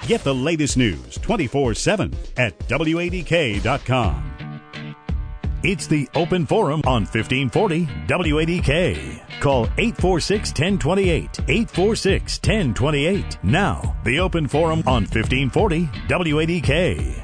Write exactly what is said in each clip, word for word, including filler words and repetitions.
Get the latest news twenty-four seven at W A D K dot com. It's the Open Forum on fifteen forty W A D K. Call eight four six, one zero two eight, eight four six, one zero two eight. Now, the Open Forum on fifteen forty W A D K.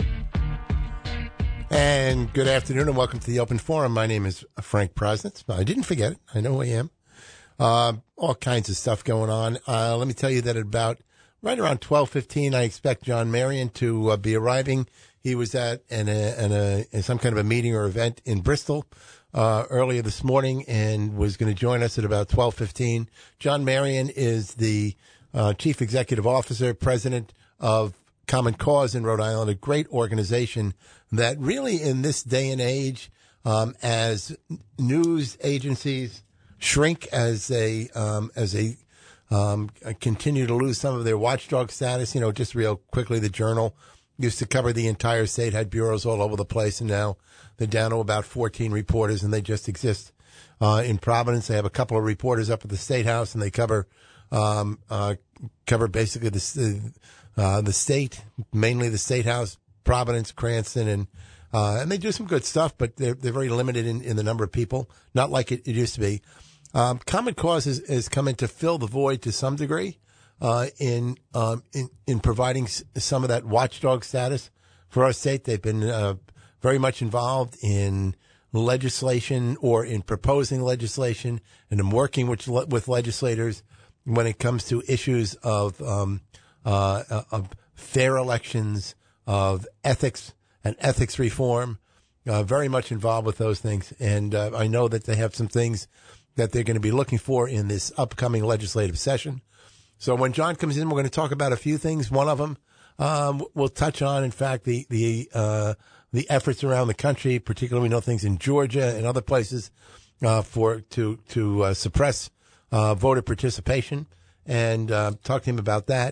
And good afternoon and welcome to the Open Forum. My name is Frank Prosnitz. I didn't forget it. I know who I am. Uh, all kinds of stuff going on. Uh, let me tell you that at about right around twelve fifteen, I expect John Marion to uh, be arriving. He was at an, a, an, a, in some kind of a meeting or event in Bristol uh, earlier this morning and was going to join us at about twelve fifteen. John Marion is the uh, Chief Executive Officer, President of Common Cause in Rhode Island, a great organization that really in this day and age, um, as news agencies shrink, as they um, as they um, continue to lose some of their watchdog status. You know, just real quickly, the Journal used to cover the entire state, had bureaus all over the place, and now they're down to about fourteen reporters, and they just exist uh, in Providence. They have a couple of reporters up at the State House, and they cover um, uh, cover basically the uh, the state, mainly the State House, Providence, Cranston, and uh, and they do some good stuff, but they're they're very limited in, in the number of people, not like it, it used to be. Um, Common Cause has, has come in to fill the void to some degree uh, in um, in in providing s- some of that watchdog status for our state. They've been uh, very much involved in legislation or in proposing legislation and in working with with legislators when it comes to issues of um, uh, of fair elections, of ethics and ethics reform, uh, very much involved with those things. And uh, I know that they have some things that they're going to be looking for in this upcoming legislative session. So when John comes in, we're going to talk about a few things. One of them um, we'll touch on, in fact, the the uh, the efforts around the country, particularly we know things in Georgia and other places uh, for to to uh, suppress uh, voter participation, and uh, talk to him about that.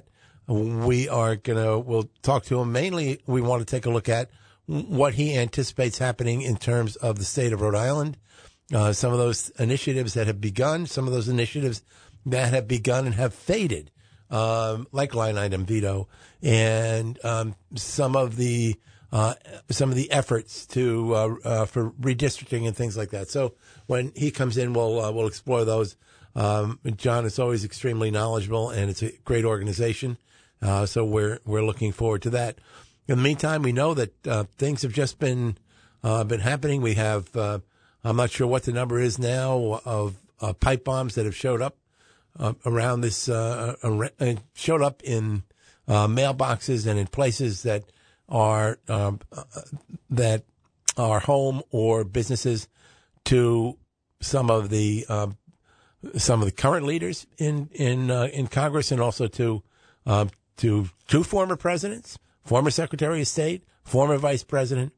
We are going to, we'll talk to him. Mainly, we want to take a look at what he anticipates happening in terms of the state of Rhode Island. Uh, some of those initiatives that have begun, some of those initiatives that have begun and have faded, um, like line item veto, and um, some of the uh, some of the efforts to uh, uh, for redistricting and things like that. So when he comes in, we'll uh, we'll explore those. Um, John is always extremely knowledgeable, and it's a great organization. Uh, so we're we're looking forward to that. In the meantime, we know that uh, things have just been uh, been happening. We have uh, I'm not sure what the number is now of uh, pipe bombs that have showed up uh, around this uh, uh, showed up in uh, mailboxes and in places that are um, uh, that are home or businesses to some of the uh, some of the current leaders in in uh, in Congress, and also to uh, to two former presidents, former Secretary of State, former Vice President.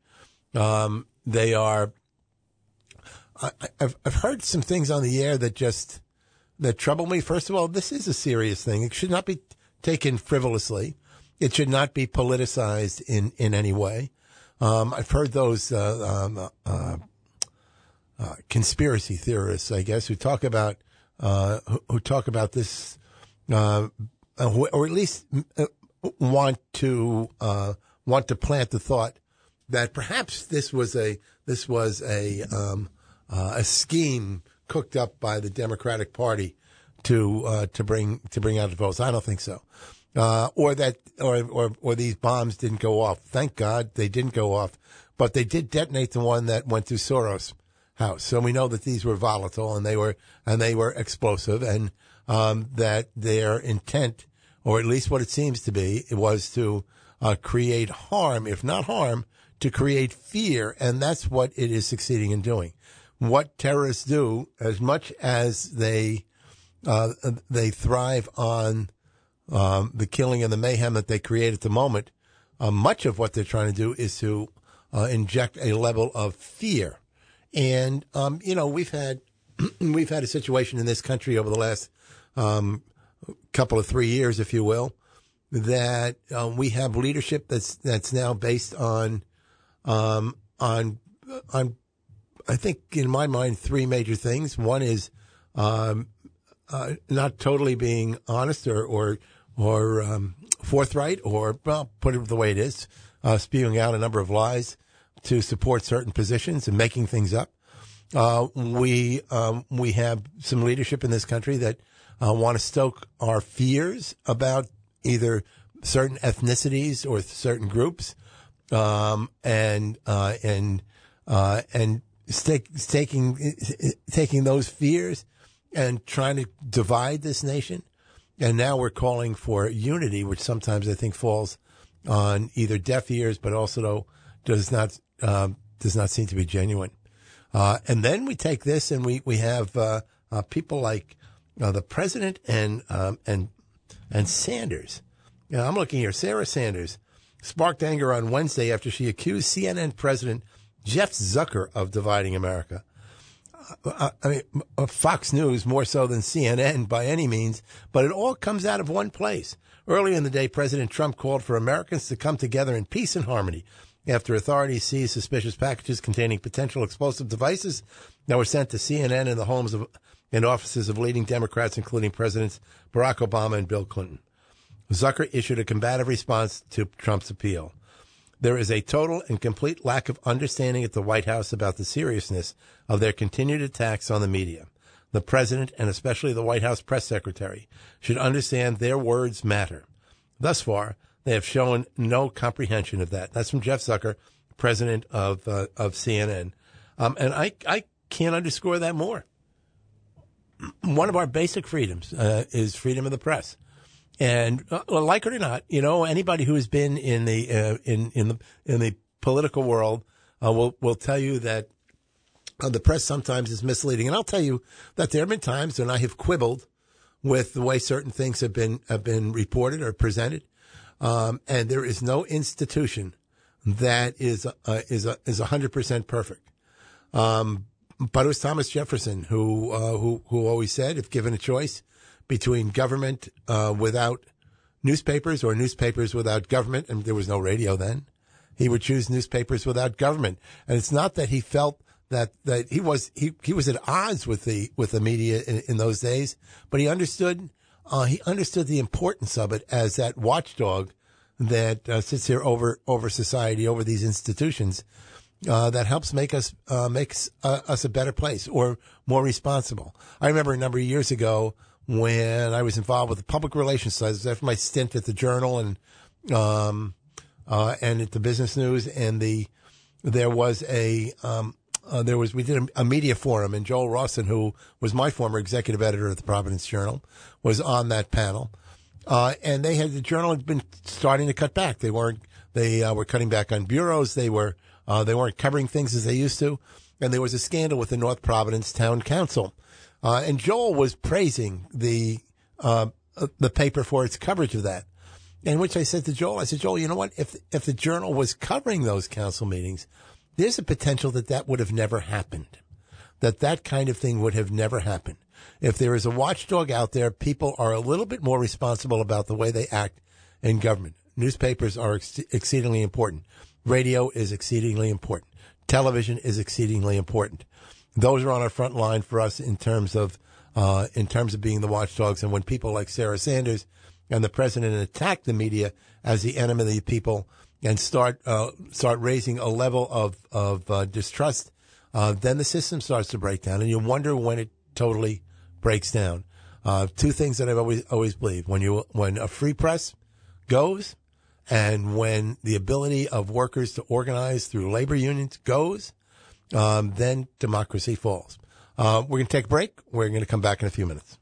Um, they are. I, I've I've heard some things on the air that just that trouble me. First of all, this is a serious thing. It should not be taken frivolously. It should not be politicized in, in any way. Um, I've heard those uh, um, uh, uh, conspiracy theorists, I guess, who talk about uh, who, who talk about this. Uh, Uh, or at least uh, want to uh, want to plant the thought that perhaps this was a this was a um, uh, a scheme cooked up by the Democratic Party to uh, to bring to bring out the votes. I don't think so, uh, or that or, or or these bombs didn't go off. Thank God they didn't go off, but they did detonate the one that went to Soros' house. So we know that these were volatile and they were and they were explosive, and um, that their intent, or at least what it seems to be, it was to uh, create harm, if not harm, to create fear, and that's what it is succeeding in doing. What terrorists do, as much as they uh, they thrive on um, the killing and the mayhem that they create at the moment, uh, much of what they're trying to do is to uh, inject a level of fear. And um, you know, we've had we've had a situation in this country over the last um, couple of three years, if you will, that uh, we have leadership that's that's now based on um, on on I think in my mind three major things. One is um, uh, not totally being honest or or or um, forthright, or well, put it the way it is, uh, spewing out a number of lies to support certain positions and making things up. Uh, we um, we have some leadership in this country that uh, want to stoke our fears about either certain ethnicities or certain groups, um, and uh, and uh, and stake, taking taking those fears and trying to divide this nation. And now we're calling for unity, which sometimes I think falls on either deaf ears, but also does not uh, does not seem to be genuine. Uh, and then we take this and we we have uh, uh, people like uh, the president and um, and and Sanders. You know, I'm looking here. Sarah Sanders sparked anger on Wednesday after she accused C N N President Jeff Zucker of dividing America. Uh, I mean, Fox News more so than C N N by any means, but it all comes out of one place. Earlier in the day, President Trump called for Americans to come together in peace and harmony after authorities seized suspicious packages containing potential explosive devices that were sent to C N N in the homes of and offices of leading Democrats, including Presidents Barack Obama and Bill Clinton. Zucker issued a combative response to Trump's appeal. There is a total and complete lack of understanding at the White House about the seriousness of their continued attacks on the media. The president, and especially the White House press secretary, should understand their words matter. Thus far, they have shown no comprehension of that. That's from Jeff Zucker, president of uh, of C N N. Um, and I, I can't underscore that more. One of our basic freedoms uh, is freedom of the press. And uh, like it or not, you know, anybody who has been in the uh, in in the in the political world uh, will will tell you that uh, the press sometimes is misleading. And I'll tell you that there have been times when I have quibbled with the way certain things have been have been reported or presented, um, and there is no institution that is uh, is a, is a hundred percent perfect. Um, but it was Thomas Jefferson who uh, who who always said, if given a choice between government uh, without newspapers or newspapers without government, and there was no radio then, he would choose newspapers without government. And it's not that he felt that that he was he, he was at odds with the with the media in, in those days, but he understood uh, he understood the importance of it as that watchdog that uh, sits here over over society, over these institutions, uh, that helps make us uh, makes uh, us a better place or more responsible. I remember a number of years ago, when I was involved with the public relations side, after my stint at the Journal and um, uh, and at the Business News, and the there was a um, uh, there was we did a, a media forum, and Joel Rawson, who was my former executive editor of the Providence Journal, was on that panel, uh, and they had the Journal had been starting to cut back. They weren't they uh, were cutting back on bureaus. They were uh, they weren't covering things as they used to, and there was a scandal with the North Providence Town Council. Uh, and Joel was praising the uh, the paper for its coverage of that. In which I said to Joel, I said, Joel, you know what? If if the Journal was covering those council meetings, there's a potential that that would have never happened, that that kind of thing would have never happened. If there is a watchdog out there, people are a little bit more responsible about the way they act in government. Newspapers are ex- exceedingly important. Radio is exceedingly important. Television is exceedingly important. Those are on our front line for us in terms of uh, in terms of being the watchdogs. And when people like Sarah Sanders and the president attack the media as the enemy of the people and start uh, start raising a level of of uh, distrust, uh, then the system starts to break down, and you wonder when it totally breaks down. Uh, two things that I've always always believed: when you when a free press goes, and when the ability of workers to organize through labor unions goes. Um, then democracy falls. Uh, we're going to take a break. We're going to come back in a few minutes.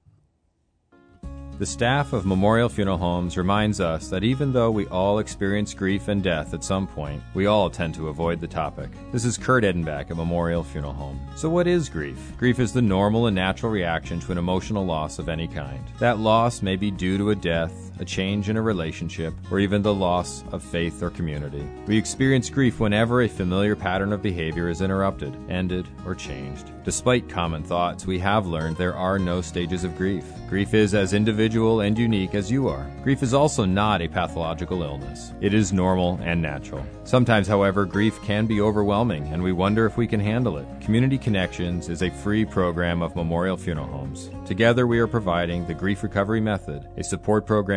The staff of Memorial Funeral Homes reminds us that even though we all experience grief and death at some point, we all tend to avoid the topic. This is Kurt Edenbach at Memorial Funeral Home. So what is grief? Grief is the normal and natural reaction to an emotional loss of any kind. That loss may be due to a death, a change in a relationship, or even the loss of faith or community. We experience grief whenever a familiar pattern of behavior is interrupted, ended, or changed. Despite common thoughts, we have learned there are no stages of grief. Grief is as individual and unique as you are. Grief is also not a pathological illness. It is normal and natural. Sometimes, however, grief can be overwhelming, and we wonder if we can handle it. Community Connections is a free program of Memorial Funeral Homes. Together, we are providing the Grief Recovery Method, a support program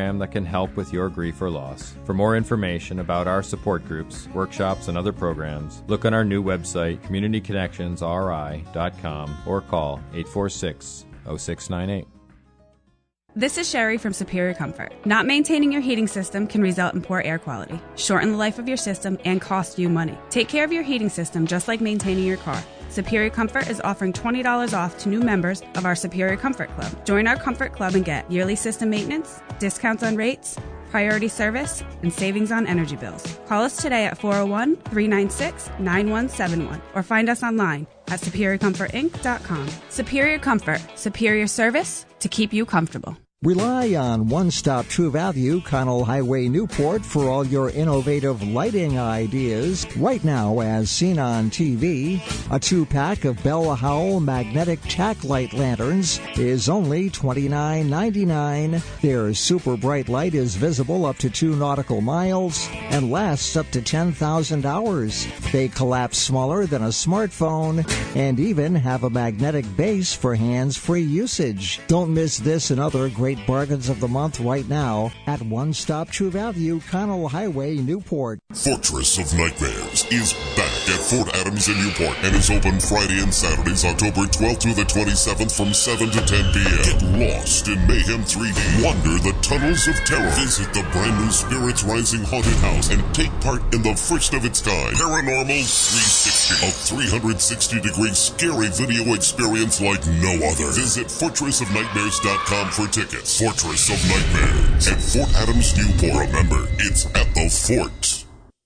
program that can help with your grief or loss. For more information about our support groups, workshops, and other programs, look on our new website, community connections r i dot com, or call eight four six, zero six nine eight. This is Sherry from Superior Comfort. Not maintaining your heating system can result in poor air quality, shorten the life of your system, and cost you money. Take care of your heating system just like maintaining your car. Superior Comfort is offering twenty dollars off to new members of our Superior Comfort Club. Join our Comfort Club and get yearly system maintenance, discounts on rates, priority service, and savings on energy bills. Call us today at four oh one, three nine six, nine one seven one or find us online at superior comfort inc dot com. Superior Comfort, superior service to keep you comfortable. Rely on One Stop True Value, Connell Highway, Newport, for all your innovative lighting ideas. Right now, as seen on T V, a two-pack of Bell Howell magnetic tack light lanterns is only twenty-nine ninety-nine. Their super bright light is visible up to two nautical miles and lasts up to ten thousand hours. They collapse smaller than a smartphone and even have a magnetic base for hands-free usage. Don't miss this and other great Great bargains of the month right now at One Stop True Value, Connell Highway, Newport. Fortress of Nightmares is back at Fort Adams in Newport and is open Friday and Saturdays, October twelfth through the twenty-seventh from seven to ten p.m. Get lost in Mayhem three D. Wander the tunnels of terror. Visit the brand new Spirits Rising Haunted House and take part in the first of its kind Paranormal three sixty, a three hundred sixty degree scary video experience like no other. Visit fortress of nightmares dot com for tickets. Fortress of Nightmares at Fort Adams, Newport. Remember, it's at the fort.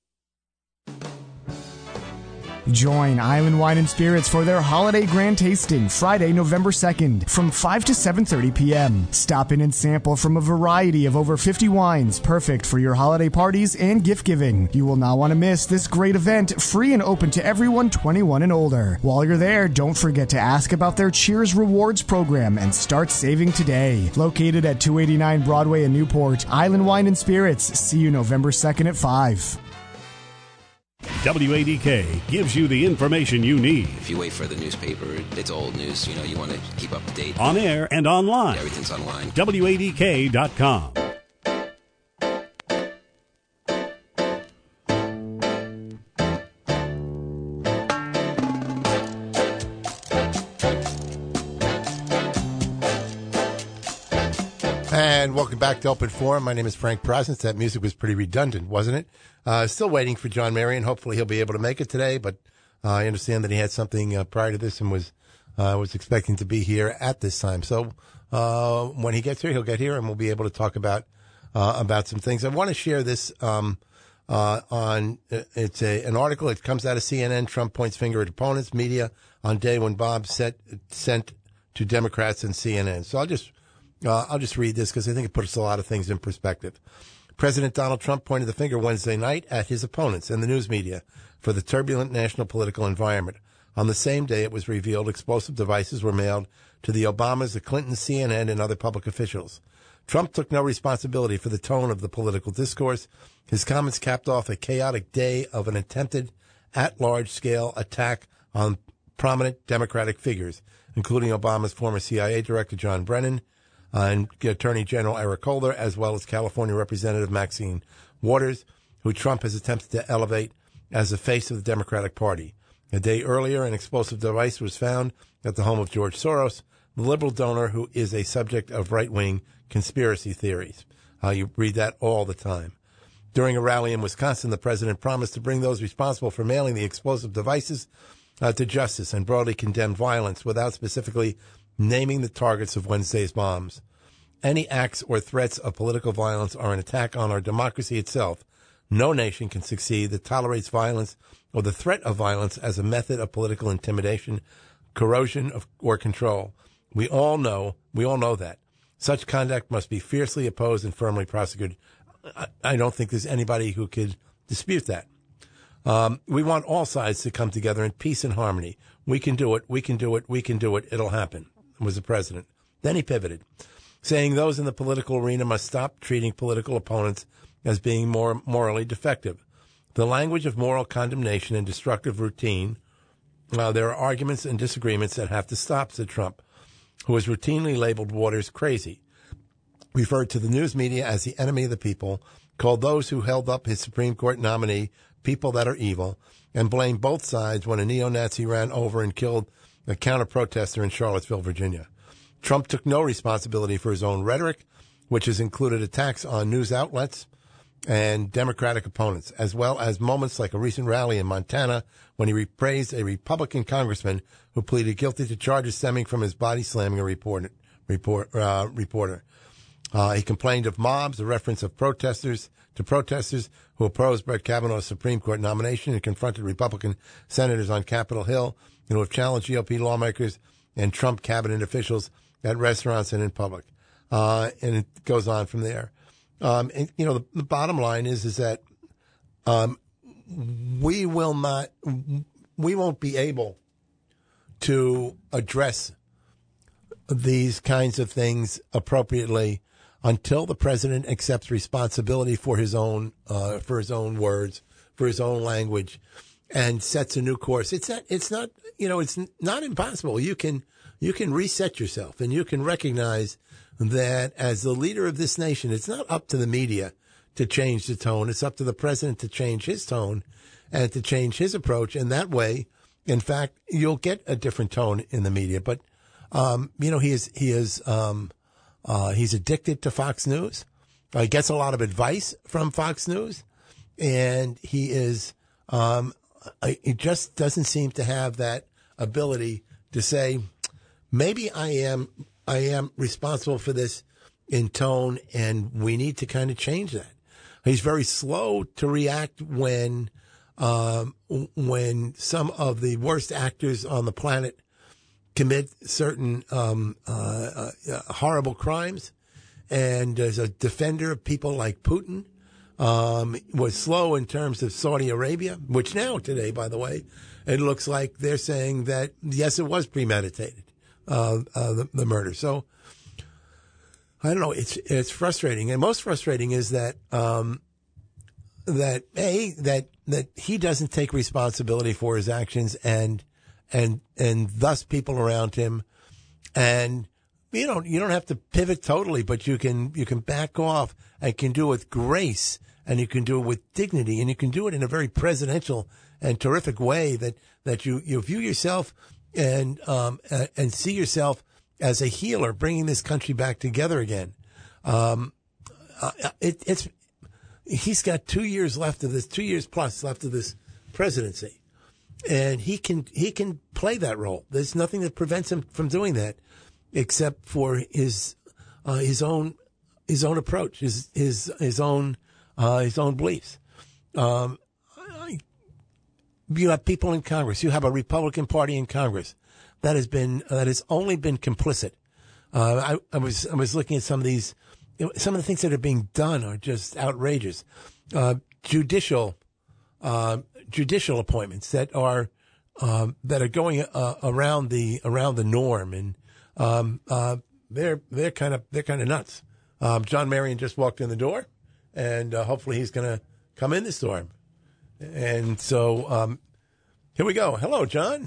Join Island Wine and Spirits for their holiday grand tasting Friday, November second from five to seven thirty p.m. Stop in and sample from a variety of over fifty wines, perfect for your holiday parties and gift giving. You will not want to miss this great event, free and open to everyone twenty-one and older. While you're there, don't forget to ask about their Cheers Rewards program and start saving today. Located at two eighty-nine Broadway in Newport, Island Wine and Spirits. See you November second at five. W A D K gives you the information you need. If you wait for the newspaper, it's old news. You know, you want to keep up to date. On air and online. Everything's online. W A D K dot com. And welcome back to Open Forum. My name is Frank Prosnitz. That music was pretty redundant, wasn't it? Uh, still waiting for John Marion. Hopefully he'll be able to make it today, but uh, I understand that he had something uh, prior to this and was uh, was expecting to be here at this time. So uh, when he gets here, he'll get here, and we'll be able to talk about uh, about some things. I want to share this um, uh, on it's a an article. It comes out of C N N. Trump points finger at opponents, media on day when Bob set, sent to Democrats and C N N. So I'll just Uh, I'll just read this because I think it puts a lot of things in perspective. President Donald Trump pointed the finger Wednesday night at his opponents and the news media for the turbulent national political environment. On the same day, it was revealed explosive devices were mailed to the Obamas, the Clintons, C N N, and other public officials. Trump took no responsibility for the tone of the political discourse. His comments capped off a chaotic day of an attempted at-large-scale attack on prominent Democratic figures, including Obama's former C I A director, John Brennan, Uh, and Attorney General Eric Holder, as well as California Representative Maxine Waters, who Trump has attempted to elevate as the face of the Democratic Party. A day earlier, an explosive device was found at the home of George Soros, the liberal donor who is a subject of right-wing conspiracy theories. Uh, you read that all the time. During a rally in Wisconsin, the president promised to bring those responsible for mailing the explosive devices uh, to justice and broadly condemned violence without specifically naming the targets of Wednesday's bombs. Any acts or threats of political violence are an attack on our democracy itself. No nation can succeed that tolerates violence or the threat of violence as a method of political intimidation, corrosion, of, or control. We all know, we all know that. Such conduct must be fiercely opposed and firmly prosecuted. I, I don't think there's anybody who could dispute that. Um, we want all sides to come together in peace and harmony. We can do it. We can do it. We can do it. It'll happen. Was the president. Then he pivoted, saying those in the political arena must stop treating political opponents as being more morally defective. The language of moral condemnation and destructive routine, uh, there are arguments and disagreements that have to stop, said Trump, who has routinely labeled Waters crazy. referred to the news media as the enemy of the people, called those who held up his Supreme Court nominee people that are evil, and blamed both sides when a neo-Nazi ran over and killed a counter-protester in Charlottesville, Virginia. Trump took no responsibility for his own rhetoric, which has included attacks on news outlets and Democratic opponents, as well as moments like a recent rally in Montana when he praised a Republican congressman who pleaded guilty to charges stemming from his body slamming a report, report, uh, reporter. Uh, he complained of mobs, a reference of protesters to protesters who opposed Brett Kavanaugh's Supreme Court nomination and confronted Republican senators on Capitol Hill and who have challenged G O P lawmakers and Trump cabinet officials at restaurants and in public. Uh, and it goes on from there. Um, and, you know, the, the bottom line is, is that, um, we will not, we won't be able to address these kinds of things appropriately until the president accepts responsibility for his own, uh, for his own words, for his own language, and sets a new course. It's not, it's not, you know, it's not impossible. You can, you can reset yourself and you can recognize that as the leader of this nation, it's not up to the media to change the tone. It's up to the president to change his tone and to change his approach. And that way, in fact, you'll get a different tone in the media. But, um, you know, he is, he is, um, uh, he's addicted to Fox News. Uh, he gets a lot of advice from Fox News, and he is, um, he just doesn't seem to have that ability to say, maybe I am, I am responsible for this in tone, and we need to kind of change that. He's very slow to react when, um, when some of the worst actors on the planet commit certain um, uh, uh, horrible crimes, and as a defender of people like Putin, um, was slow in terms of Saudi Arabia, which now today, by the way, it looks like they're saying that yes, it was premeditated, uh, uh, the, the murder. So I don't know. It's it's frustrating, and most frustrating is that um, that a that that he doesn't take responsibility for his actions, and and and thus people around him, and you don't you don't have to pivot totally, but you can you can back off and can do it with grace, and you can do it with dignity, and you can do it in a very presidential and terrific way that that you you view yourself and um and see yourself as a healer, bringing this country back together again. Um, uh, it, it's he's got two years left of this, two years plus left of this presidency, and he can he can play that role. There's nothing that prevents him from doing that, except for his uh, his own his own approach, his his his own uh, his own beliefs. Um, I, you have people in Congress. You have a Republican Party in Congress that has been that has only been complicit. Uh, I, I was I was looking at some of these, you know, some of the things that are being done are just outrageous. Uh, judicial uh, judicial appointments that are um, that are going uh, around the around the norm, and um, uh, they're they're kind of they're kind of nuts. Um, John Marion just walked in the door, and uh, hopefully he's going to come in this door. And so um, here we go. Hello, John.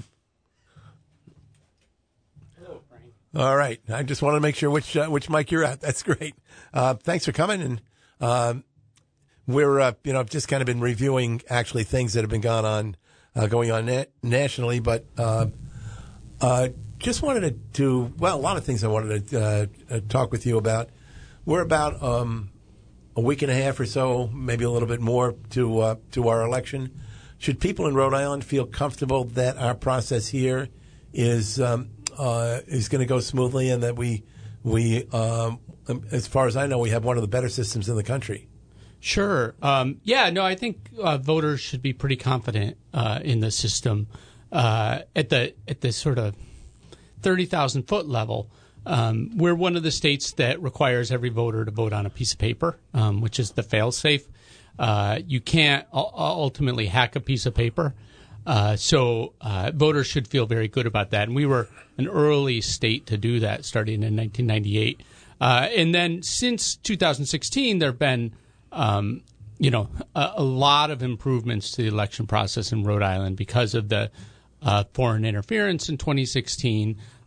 All right. I just want to make sure which uh, which mic you're at. That's great. Uh, thanks for coming. And um, we're, uh, you know, I've just kind of been reviewing actually things that have been going on, uh, going on na- nationally. But uh, uh, just wanted to do, well, a lot of things I wanted to uh, uh, talk with you about. We're about um, a week and a half or so, maybe a little bit more to uh, to our election. Should people in Rhode Island feel comfortable that our process here is um, uh, is going to go smoothly, and that we we um, as far as I know, we have one of the better systems in the country? Sure. Um, yeah. No, I think uh, voters should be pretty confident uh, in the system uh, at the at the sort of thirty thousand foot level. Um, we're one of the states that requires every voter to vote on a piece of paper, um, which is the fail-safe. Uh, you can't u- ultimately hack a piece of paper. Uh, so uh, voters should feel very good about that. And we were an early state to do that, starting in nineteen ninety-eight. Uh, and then since two thousand sixteen, there have been, um, you know, a, a lot of improvements to the election process in Rhode Island because of the uh, foreign interference in twenty sixteen.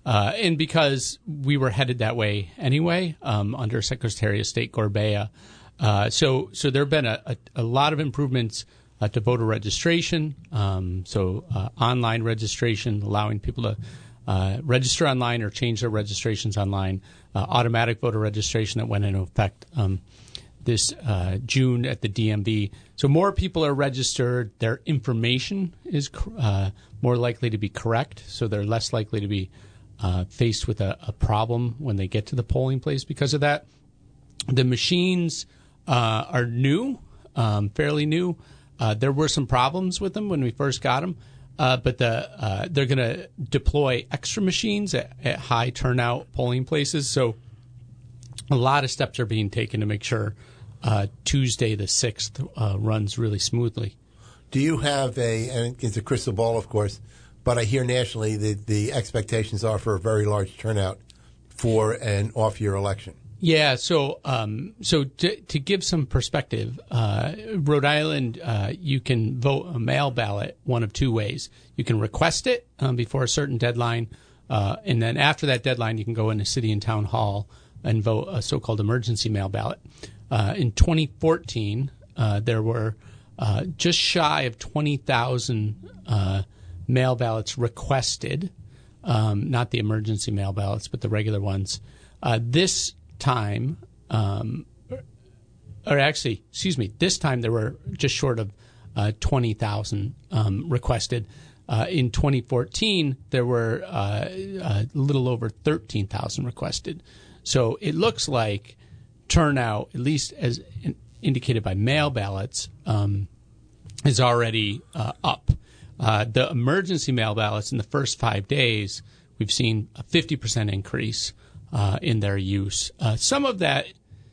Uh, and because we were headed that way anyway, um, under Secretary of State Gorbea. Uh, so, so there have been a, a, a lot of improvements uh, to voter registration. Um, so, uh, online registration, allowing people to uh, register online or change their registrations online. Uh, automatic voter registration that went into effect um, this uh, June at the D M V. So more people are registered. Their information is uh, more likely to be correct. So they're less likely to be uh, faced with a, a problem when they get to the polling place because of that. The machines uh, are new, um, fairly new. Uh, there were some problems with them when we first got them, uh, but the uh, they're going to deploy extra machines at, at high turnout polling places. So a lot of steps are being taken to make sure uh, Tuesday the sixth uh, runs really smoothly. Do you have a, and it's a crystal ball, of course, but I hear nationally that the expectations are for a very large turnout for an off-year election. Yeah, so um, so to, to give some perspective, uh, Rhode Island, uh, you can vote a mail ballot one of two ways. You can request it um, before a certain deadline, uh, and then after that deadline, you can go into city and town hall and vote a so-called emergency mail ballot. Uh, in twenty fourteen, uh, there were uh, just shy of twenty thousand uh, mail ballots requested, um, not the emergency mail ballots, but the regular ones. Uh, this time, um, or actually, excuse me, this time there were just short of uh, twenty thousand um, requested. Uh, in twenty fourteen, there were uh, a little over thirteen thousand requested. So it looks like turnout, at least as in, indicated by mail ballots, um, is already uh, up. Uh, the emergency mail ballots in the first five days, we've seen a fifty percent increase uh, in their use. Uh, some of that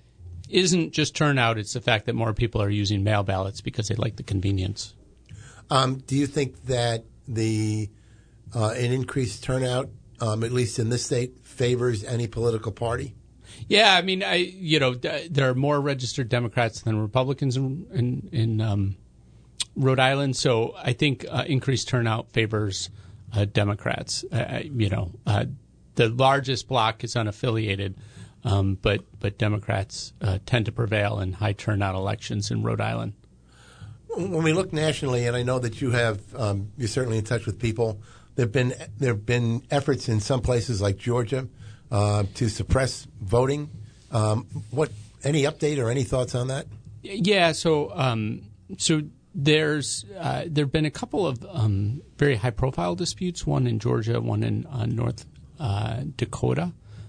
isn't just turnout, it's the fact that more people are using mail ballots because they like the convenience. Um, do you think that the uh, an increased turnout, um, at least in this state, favors any political party? Yeah, I mean, I you know, th- there are more registered Democrats than Republicans in in, in um, Rhode Island, so I think uh, increased turnout favors uh, Democrats. Uh, you know, uh, the largest bloc is unaffiliated, um, but but Democrats uh, tend to prevail in high turnout elections in Rhode Island. When we look nationally, and I know that you have, um, you're certainly in touch with people. There've been there've been efforts in some places like Georgia uh, to suppress voting. Um, what any update or any thoughts on that? Yeah, so um, so there's uh, there've been a couple of um, very high profile disputes. One in Georgia, one in uh, North uh, Dakota,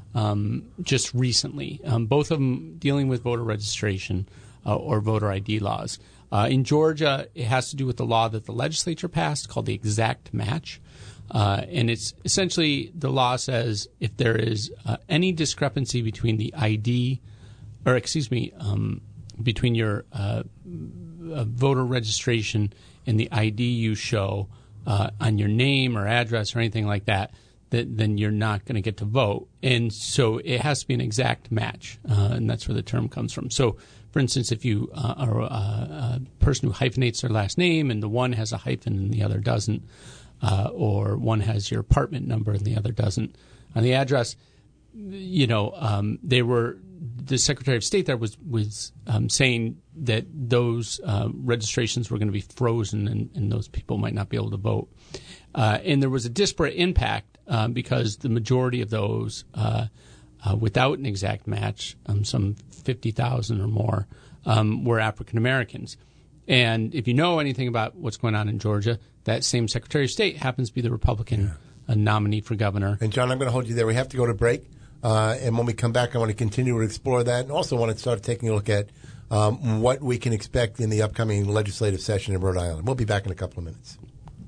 um, just recently. Um, both of them dealing with voter registration uh, or voter I D laws. Uh, in Georgia, it has to do with the law that the legislature passed called the exact match. Uh, and it's essentially the law says if there is uh, any discrepancy between the I D, or excuse me, um, between your uh, uh, voter registration and the I D you show uh, on your name or address or anything like that, that then you're not going to get to vote. And so it has to be an exact match, uh, and that's where the term comes from. So, for instance, if you uh, are a, a person who hyphenates their last name and the one has a hyphen and the other doesn't, uh, or one has your apartment number and the other doesn't, on the address, you know, um, they were the Secretary of State there was was um, saying that those uh, registrations were going to be frozen and, and those people might not be able to vote. Uh, and there was a disparate impact uh, because the majority of those uh, uh, without an exact match, um, some fifty thousand or more, um, were African Americans. And if you know anything about what's going on in Georgia, that same Secretary of State happens to be the Republican yeah. uh, nominee for governor. And, John, I'm going to hold you there. We have to go to break. Uh, and when we come back, I want to continue to explore that and also want to start taking a look at um, what we can expect in the upcoming legislative session in Rhode Island. We'll be back in a couple of minutes.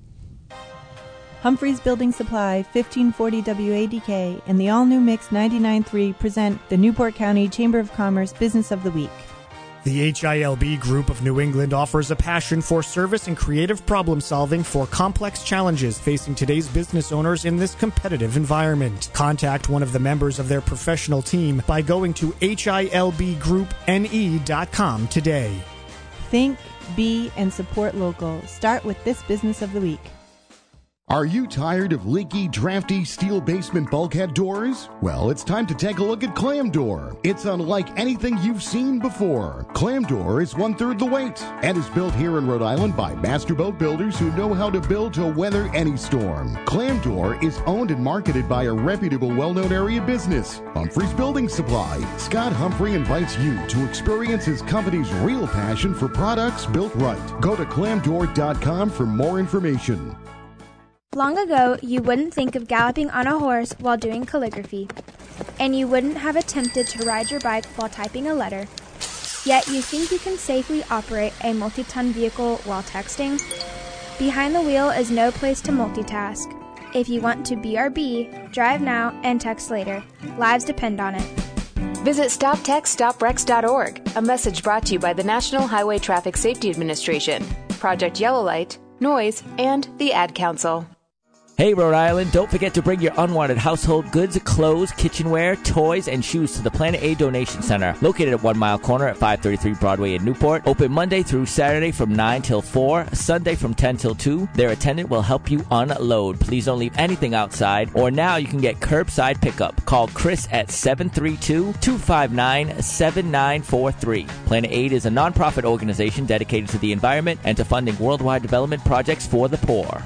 Humphreys Building Supply, fifteen forty W A D K, and the all-new Mix ninety-nine point three present the Newport County Chamber of Commerce Business of the Week. The H I L B Group of New England offers a passion for service and creative problem solving for complex challenges facing today's business owners in this competitive environment. Contact one of the members of their professional team by going to H I L B group N E dot com today. Think, be, and support local. Start with this Business of the Week. Are you tired of leaky, drafty steel basement bulkhead doors? Well, it's time to take a look at Clam Door. It's unlike anything you've seen before. Clam Door is one-third the weight and is built here in Rhode Island by master boat builders who know how to build to weather any storm. Clam Door is owned and marketed by a reputable, well-known area business, Humphrey's Building Supply. Scott Humphrey invites you to experience his company's real passion for products built right. Go to clam door dot com for more information. Long ago, you wouldn't think of galloping on a horse while doing calligraphy, and you wouldn't have attempted to ride your bike while typing a letter. Yet you think you can safely operate a multi-ton vehicle while texting? Behind the wheel is no place to multitask. If you want to B R B, drive now and text later. Lives depend on it. Visit stop text stop wrecks dot org, a message brought to you by the National Highway Traffic Safety Administration, Project Yellow Light, Noise, and the Ad Council. Hey, Rhode Island, don't forget to bring your unwanted household goods, clothes, kitchenware, toys, and shoes to the Planet A Donation Center, located at One Mile Corner at five thirty-three Broadway in Newport. Open Monday through Saturday from nine till four, Sunday from ten till two. Their attendant will help you unload. Please don't leave anything outside, or now you can get curbside pickup. Call Chris at seven three two, two five nine, seven nine four three. Planet Aid is a nonprofit organization dedicated to the environment and to funding worldwide development projects for the poor.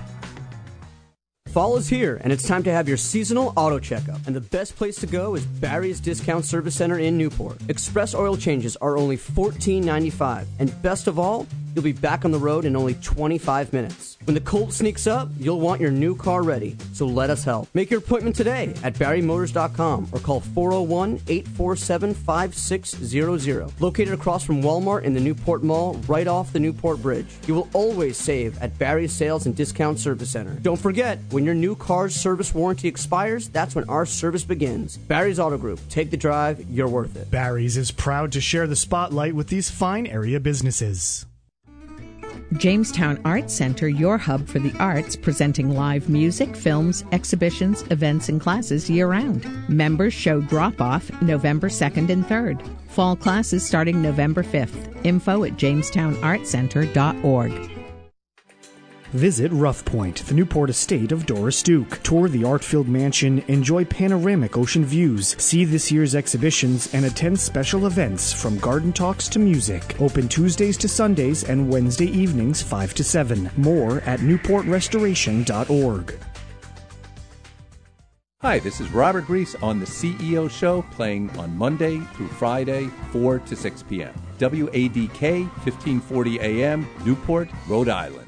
Fall is here, and it's time to have your seasonal auto checkup. And the best place to go is Barry's Discount Service Center in Newport. Express oil changes are only fourteen ninety-five, and best of all, you'll be back on the road in only twenty-five minutes. When the cold sneaks up, you'll want your new car ready, so let us help. Make your appointment today at barry motors dot com or call four oh one, eight four seven, five six zero zero. Located across from Walmart in the Newport Mall, right off the Newport Bridge. You will always save at Barry's Sales and Discount Service Center. Don't forget, when your new car's service warranty expires, that's when our service begins. Barry's Auto Group. Take the drive. You're worth it. Barry's is proud to share the spotlight with these fine area businesses. Jamestown Arts Center, your hub for the arts, presenting live music, films, exhibitions, events, and classes year-round. Members show drop-off November second and third. Fall classes starting November fifth. Info at jamestown arts center dot org. Visit Rough Point, the Newport estate of Doris Duke. Tour the art-filled mansion, enjoy panoramic ocean views, see this year's exhibitions, and attend special events from garden talks to music. Open Tuesdays to Sundays and Wednesday evenings five to seven. More at newport restoration dot org. Hi, this is Robert Reese on the C E O Show, playing on Monday through Friday, four to six p.m. W A D K, fifteen forty A M, Newport, Rhode Island.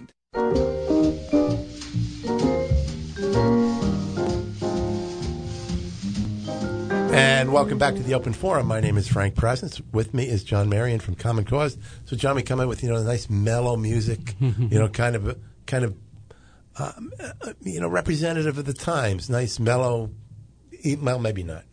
And welcome back to the Open Forum. My name is Frank Presence. With me is John Marion from Common Cause. So, John, we come in with you know nice mellow music, you know, kind of kind of um, you know representative of the times. Nice mellow. Well, maybe not.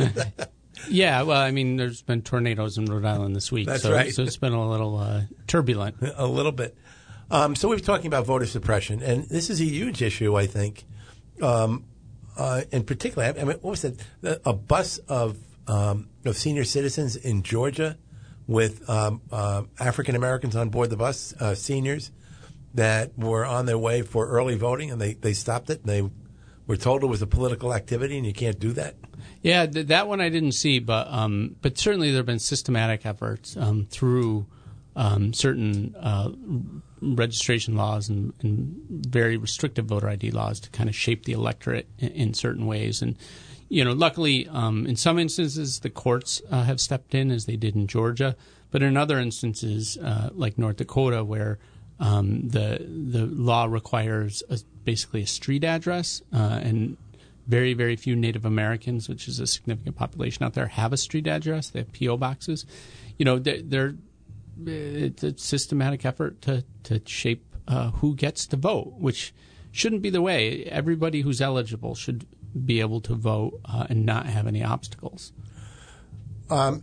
Yeah, well, I mean, there's been tornadoes in Rhode Island this week. That's so, right. So it's been a little uh, turbulent. A little bit. Um, so we were talking about voter suppression, and this is a huge issue, I think. Um, uh, in particular, I mean, what was it? A bus of um, of senior citizens in Georgia with um, uh, African Americans on board the bus, uh, seniors that were on their way for early voting, and they, they stopped it. And they were told it was a political activity, and you can't do that. Yeah, th- that one I didn't see, but um, but certainly there have been systematic efforts um, through um, certain uh, registration laws and, and very restrictive voter I D laws to kind of shape the electorate in, in certain ways. And, you know, luckily, um, in some instances, the courts uh, have stepped in, as they did in Georgia. But in other instances, uh, like North Dakota, where um, the the law requires a, basically a street address, uh, and very, very few Native Americans, which is a significant population out there, have a street address. They have P O boxes. You know, they're, they're it's a systematic effort to to shape uh, who gets to vote, which shouldn't be the way. Everybody who's eligible should be able to vote uh, and not have any obstacles. Um,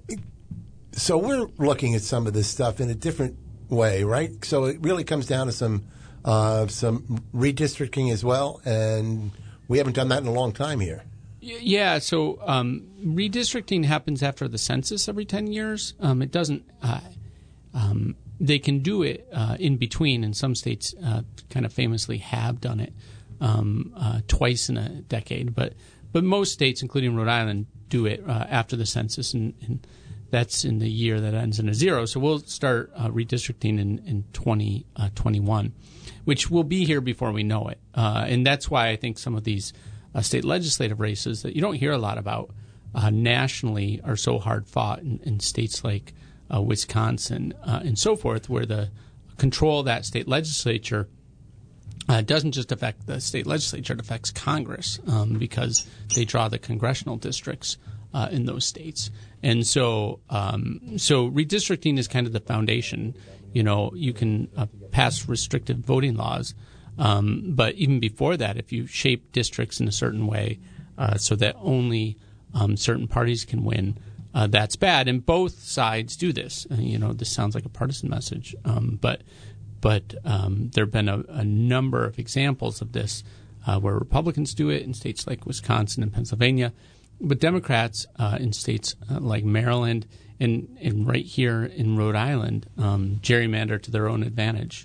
so we're looking at some of this stuff in a different way, right? So it really comes down to some uh, some redistricting as well, and we haven't done that in a long time here. Yeah, so um, redistricting happens after the census every ten years. Um, it doesn't. Uh, um, they can do it uh, in between, and some states uh, kind of famously have done it. um, uh, twice in a decade. But but most states, including Rhode Island, do it uh, after the census, and, and that's in the year that ends in a zero. So we'll start uh, redistricting in, in twenty twenty-one, which will be here before we know it. Uh, and that's why I think some of these uh, state legislative races that you don't hear a lot about uh, nationally are so hard fought in, in states like uh, Wisconsin uh, and so forth, where the control of that state legislature uh, doesn't just affect the state legislature, it affects Congress um, because they draw the congressional districts uh, in those states. And so um, so redistricting is kind of the foundation. You know, you can uh, pass restrictive voting laws, um, but even before that, if you shape districts in a certain way uh, so that only um, certain parties can win, uh, that's bad. And both sides do this. Uh, you know, this sounds like a partisan message, um, but but um, there have been a, a number of examples of this uh, where Republicans do it in states like Wisconsin and Pennsylvania, but Democrats uh, in states uh, like Maryland and, and right here in Rhode Island um, gerrymander to their own advantage.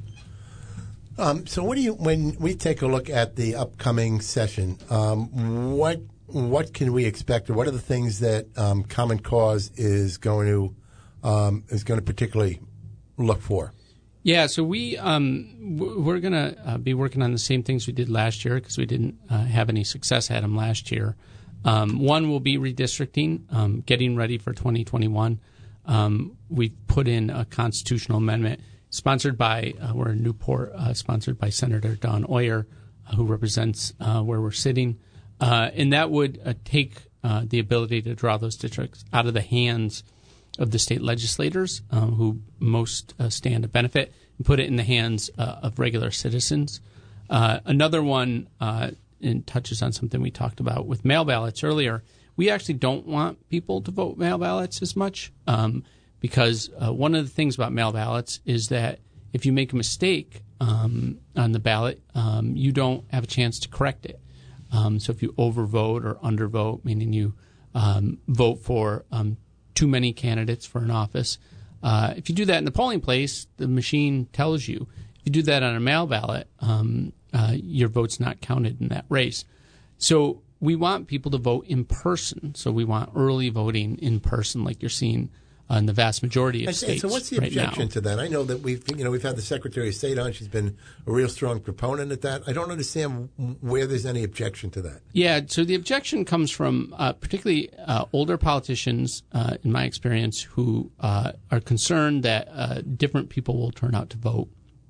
Um, so, what do you when we take a look at the upcoming session? Um, what what can we expect, or what are the things that um, Common Cause is going to um, is going to particularly look for? Yeah, so we um, we're going to uh, be working on the same things we did last year because we didn't uh, have any success at them last year. Um, one will be redistricting, um, getting ready for twenty twenty-one. Um, we've put in a constitutional amendment sponsored by, uh, we're in Newport, uh, sponsored by Senator Don Oyer, uh, who represents uh, where we're sitting. Uh, and that would uh, take uh, the ability to draw those districts out of the hands of the state legislators, uh, who most uh, stand to benefit, and put it in the hands uh, of regular citizens. Uh, another one uh, and touches on something we talked about with mail ballots earlier. We actually don't want people to vote mail ballots as much um, because uh, one of the things about mail ballots is that if you make a mistake um, on the ballot, um, you don't have a chance to correct it. Um, so if you overvote or undervote, meaning you um, vote for um, too many candidates for an office, uh, if you do that in the polling place, the machine tells you. If you do that on a mail ballot, um, uh, your vote's not counted in that race. So we want people to vote in person. So we want early voting in person, like you're seeing uh, in the vast majority of and, states. And so what's the right objection now. to that? I know that we've you know we've had the Secretary of State on. She's been a real strong proponent at that. I don't understand where there's any objection to that. Yeah, so the objection comes from uh, particularly uh, older politicians, uh, in my experience, who uh, are concerned that uh, different people will turn out to vote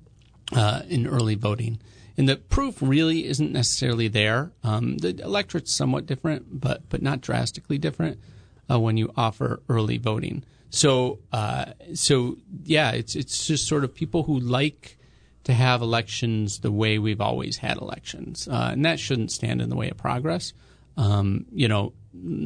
uh, in early voting. And the proof really isn't necessarily there. Um, the electorate's somewhat different, but but not drastically different uh, when you offer early voting. So uh, so yeah, it's it's just sort of people who like to have elections the way we've always had elections, uh, and that shouldn't stand in the way of progress. Um, you know,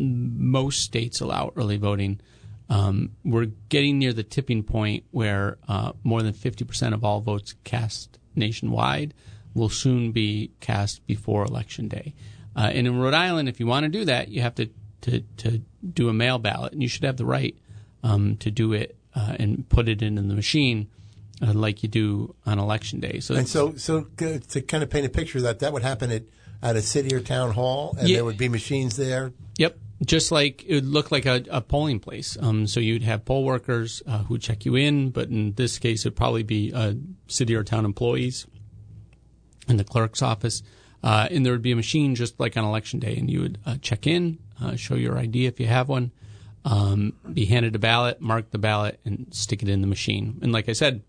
most states allow early voting. Um, we're getting near the tipping point where uh, more than fifty percent of all votes cast nationwide will soon be cast before Election Day. Uh, and in Rhode Island, if you want to do that, you have to, to, to do a mail ballot. And you should have the right um, to do it uh, and put it in, in the machine uh, like you do on Election Day. So, and so, so to kind of paint a picture of that, that would happen at, at a city or town hall, and yeah. there would be machines there? Yep. Just like it would look like a, a polling place. Um, so you'd have poll workers uh, who check you in, but in this case, it would probably be uh, city or town employees in the clerk's office, uh, and there would be a machine just like on Election Day, and you would uh, check in, uh, show your I D if you have one, um, be handed a ballot, mark the ballot, and stick it in the machine. And like I said,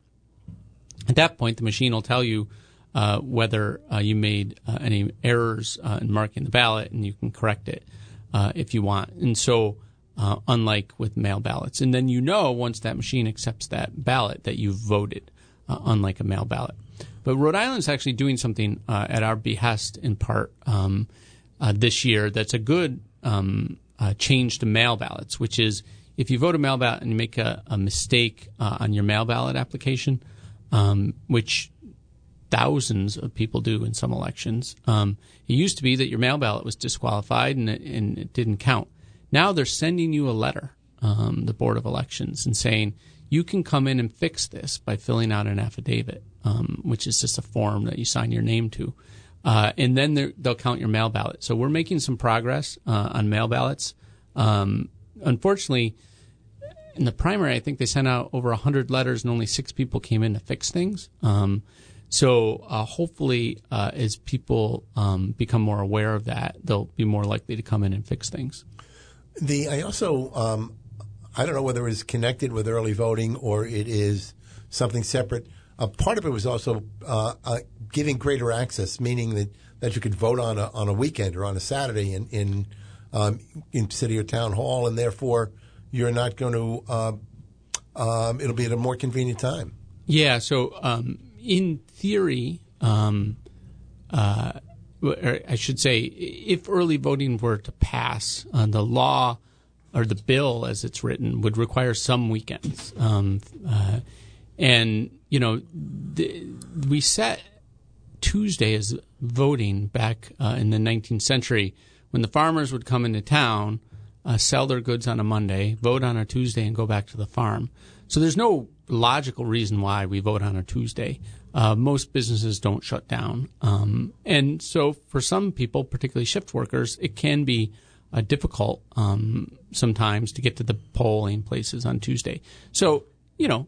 at that point, the machine will tell you uh, whether uh, you made uh, any errors uh, in marking the ballot, and you can correct it uh, if you want. And so, uh, unlike with mail ballots, and then you know once that machine accepts that ballot that you've voted, uh, unlike a mail ballot. But Rhode Island is actually doing something uh, at our behest in part um, uh, this year that's a good um, uh, change to mail ballots, which is if you vote a mail ballot and you make a, a mistake uh, on your mail ballot application, um, which thousands of people do in some elections, um, it used to be that your mail ballot was disqualified and it, and it didn't count. Now they're sending you a letter, um, the Board of Elections, and saying, you can come in and fix this by filling out an affidavit, um, which is just a form that you sign your name to. Uh, and then they'll count your mail ballot. So we're making some progress uh, on mail ballots. Um, unfortunately, in the primary, I think they sent out over one hundred letters and only six people came in to fix things. Um, so uh, hopefully, uh, as people um, become more aware of that, they'll be more likely to come in and fix things. The I also, um, I don't know whether it is connected with early voting or it is something separate. Uh, part of it was also uh, uh, giving greater access, meaning that, that you could vote on a on a weekend or on a Saturday in in, um, in city or town hall, and therefore you're not going to. Uh, um, it'll be at a more convenient time. Yeah. So um, in theory, um, uh, or I should say, if early voting were to pass, uh, the law or the bill as it's written would require some weekends. Um, uh, and you know, the, we set Tuesday as voting back uh, in the nineteenth century when the farmers would come into town, uh, sell their goods on a Monday, vote on a Tuesday, and go back to the farm. So there's no logical reason why we vote on a Tuesday. Uh, most businesses don't shut down. Um, and so for some people, particularly shift workers, it can be uh, difficult um, sometimes to get to the polling places on Tuesday. So, you know,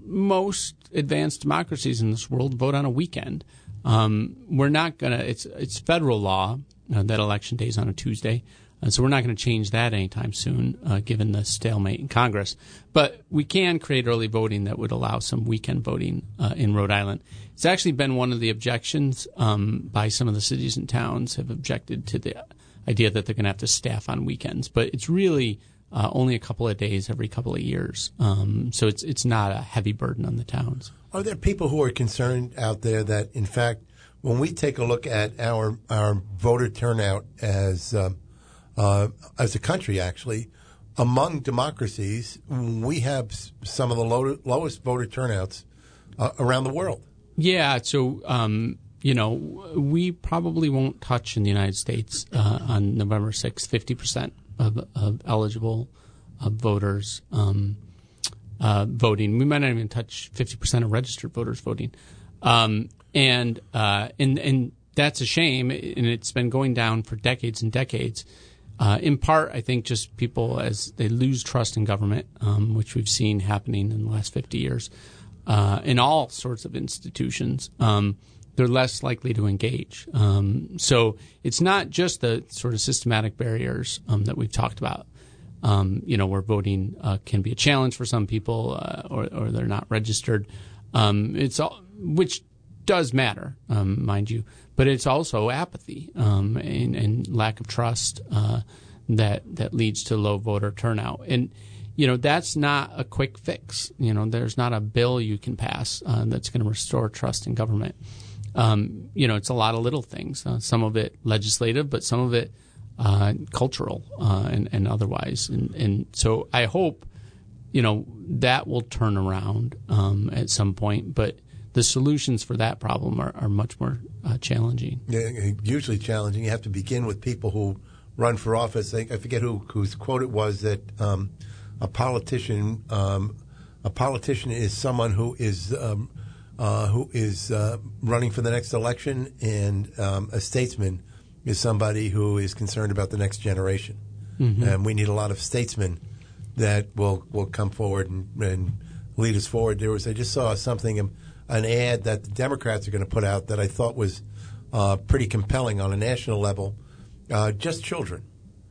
most advanced democracies in this world vote on a weekend. Um, we're not going to, it's it's federal law uh, that election day is on a Tuesday. Uh, so we're not going to change that anytime soon, uh, given the stalemate in Congress. But we can create early voting that would allow some weekend voting uh, in Rhode Island. It's actually been one of the objections um, by some of the cities and towns have objected to the idea that they're going to have to staff on weekends. But it's really uh, only a couple of days every couple of years. Um, so it's it's not a heavy burden on the towns. Are there people who are concerned out there that, in fact, when we take a look at our our voter turnout as um, uh, as a country, actually, among democracies, we have some of the low, lowest voter turnouts uh, around the world? Yeah. So, um, you know, we probably won't touch in the United States uh, on November sixth fifty percent of, of eligible uh, voters um, uh, voting. We might not even touch fifty percent of registered voters voting. Um, and, uh, and, and that's a shame. And it's been going down for decades and decades. Uh, in part, I think just people as they lose trust in government, um, which we've seen happening in the last fifty years, uh, in all sorts of institutions, um, they're less likely to engage. Um, so it's not just the sort of systematic barriers um, that we've talked about. Um, you know, where voting uh, can be a challenge for some people, uh, or, or they're not registered. Um, it's all, which does matter, um, mind you, but it's also apathy um, and, and lack of trust uh, that that leads to low voter turnout. And you know, that's not a quick fix. You know, there's not a bill you can pass uh, that's going to restore trust in government. Um, you know, it's a lot of little things. Uh, some of it legislative, but some of it uh, cultural uh, and, and otherwise. And, and so I hope, you know, that will turn around um, at some point. But the solutions for that problem are, are much more uh, challenging. Yeah, usually challenging. You have to begin with people who run for office. I, I forget who whose quote it was that um, a politician um, a politician is someone who is um, uh, who is uh, running for the next election, and um, a statesman is somebody who is concerned about the next generation. Mm-hmm. And we need a lot of statesmen that will will come forward and, and lead us forward. There was I just saw something. Um, an ad that the Democrats are going to put out that I thought was uh, pretty compelling on a national level. Uh, just children,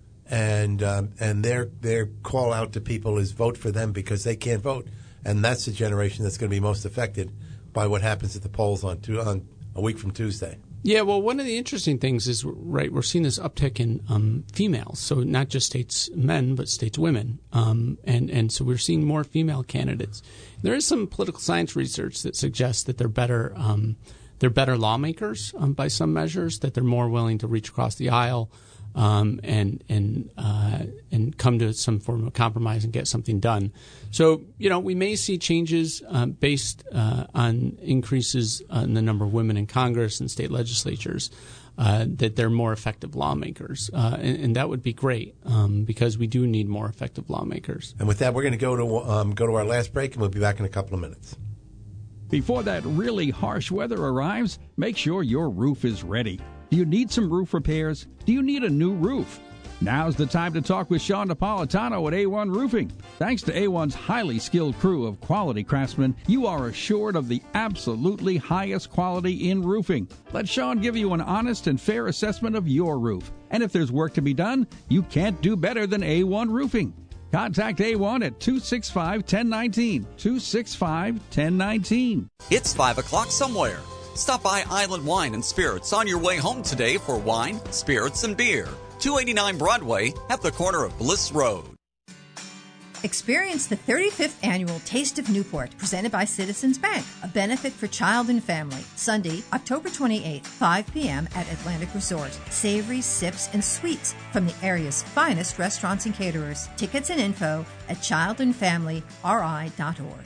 and um, and their their call out to people is vote for them because they can't vote, and that's the generation that's going to be most affected by what happens at the polls on two, on a week from Tuesday. Yeah, well, one of the interesting things is, right, we're seeing this uptick in um, females, so not just states men, but states women, um, and, and so we're seeing more female candidates. There is some political science research that suggests that they're better um, they're better lawmakers um, by some measures, that they're more willing to reach across the aisle um, and and uh, and come to some form of compromise and get something done. So, you know, we may see changes uh, based uh, on increases in the number of women in Congress and state legislatures, uh, that they're more effective lawmakers. Uh, and, and that would be great um, because we do need more effective lawmakers. And with that, we're going to go to um, go to our last break, and we'll be back in a couple of minutes. Before that really harsh weather arrives, make sure your roof is ready. Do you need some roof repairs? Do you need a new roof? Now's the time to talk with Sean Napolitano at A one Roofing. Thanks to A one's highly skilled crew of quality craftsmen, you are assured of the absolutely highest quality in roofing. Let Sean give you an honest and fair assessment of your roof. And if there's work to be done, you can't do better than A one Roofing. Contact A one at two six five, one oh one nine, two six five, one oh one nine. It's five o'clock somewhere. Stop by Island Wine and Spirits on your way home today for wine, spirits, and beer. two eighty-nine Broadway at the corner of Bliss Road. Experience the thirty-fifth Annual Taste of Newport, presented by Citizens Bank, a benefit for child and family. Sunday, October twenty-eighth, five p.m. at Atlantic Resort. Savory sips and sweets from the area's finest restaurants and caterers. Tickets and info at child and family r i dot org.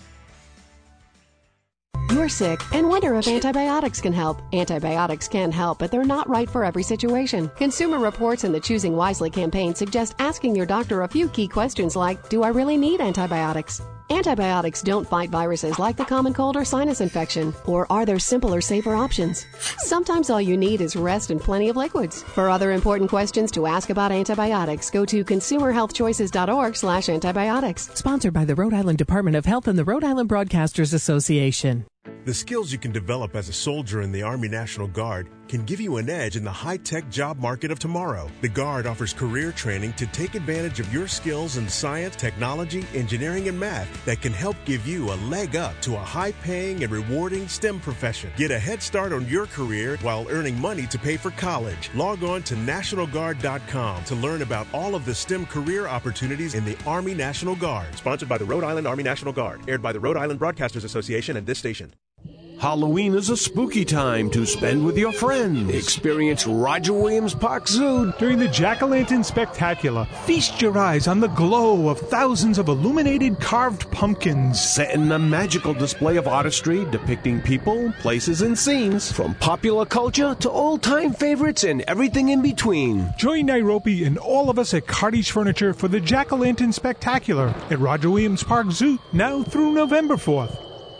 You're sick and wonder if antibiotics can help. Antibiotics can help, but they're not right for every situation. Consumer Reports and the Choosing Wisely campaign suggest asking your doctor a few key questions like, do I really need antibiotics? Antibiotics don't fight viruses like the common cold or sinus infection. Or are there simpler, safer options? Sometimes all you need is rest and plenty of liquids. For other important questions to ask about antibiotics, go to consumer health choices dot org slash antibiotics. Sponsored by the Rhode Island Department of Health and the Rhode Island Broadcasters Association. The skills you can develop as a soldier in the Army National Guard can give you an edge in the high-tech job market of tomorrow. The Guard offers career training to take advantage of your skills in science, technology, engineering, and math that can help give you a leg up to a high-paying and rewarding STEM profession. Get a head start on your career while earning money to pay for college. Log on to national guard dot com to learn about all of the STEM career opportunities in the Army National Guard. Sponsored by the Rhode Island Army National Guard. Aired by the Rhode Island Broadcasters Association and this station. Halloween is a spooky time to spend with your friends. Experience Roger Williams Park Zoo during the Jack-o'-lantern Spectacular. Feast your eyes on the glow of thousands of illuminated carved pumpkins set in a magical display of artistry depicting people, places, and scenes from popular culture to old-time favorites and everything in between. Join Nairobi and all of us at Cardi's Furniture for the Jack-o'-lantern Spectacular at Roger Williams Park Zoo now through November fourth.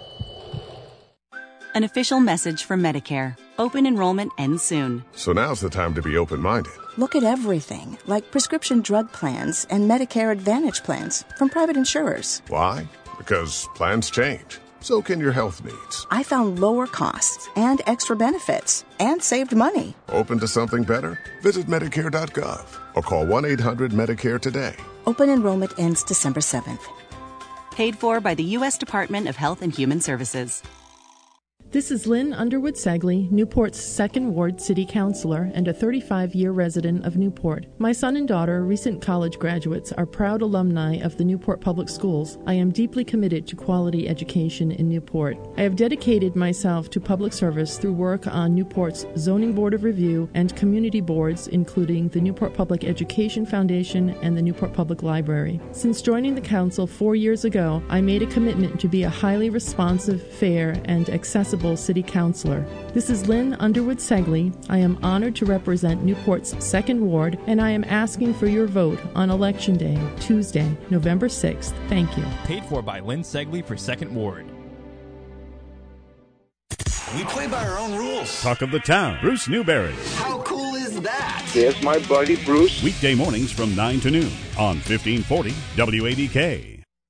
An official message from Medicare. Open enrollment ends soon. So now's the time to be open-minded. Look at everything, like prescription drug plans and Medicare Advantage plans from private insurers. Why? Because plans change. So can your health needs. I found lower costs and extra benefits and saved money. Open to something better? Visit Medicare dot gov or call one eight hundred Medicare today. Open enrollment ends December seventh. Paid for by the U S Department of Health and Human Services. This is Lynn Underwood Segley, Newport's second Ward City Councilor and a thirty-five-year resident of Newport. My son and daughter, recent college graduates, are proud alumni of the Newport Public Schools. I am deeply committed to quality education in Newport. I have dedicated myself to public service through work on Newport's Zoning Board of Review and community boards, including the Newport Public Education Foundation and the Newport Public Library. Since joining the council four years ago, I made a commitment to be a highly responsive, fair, and accessible City Councilor. This is Lynn Underwood Segley. I am honored to represent Newport's second Ward, and I am asking for your vote on Election Day, Tuesday, November sixth. Thank you. Paid for by Lynn Segley for second Ward. We play by our own rules. Talk of the town, Bruce Newberry. How cool is that? There's my buddy Bruce. Weekday mornings from nine to noon on fifteen forty W A D K.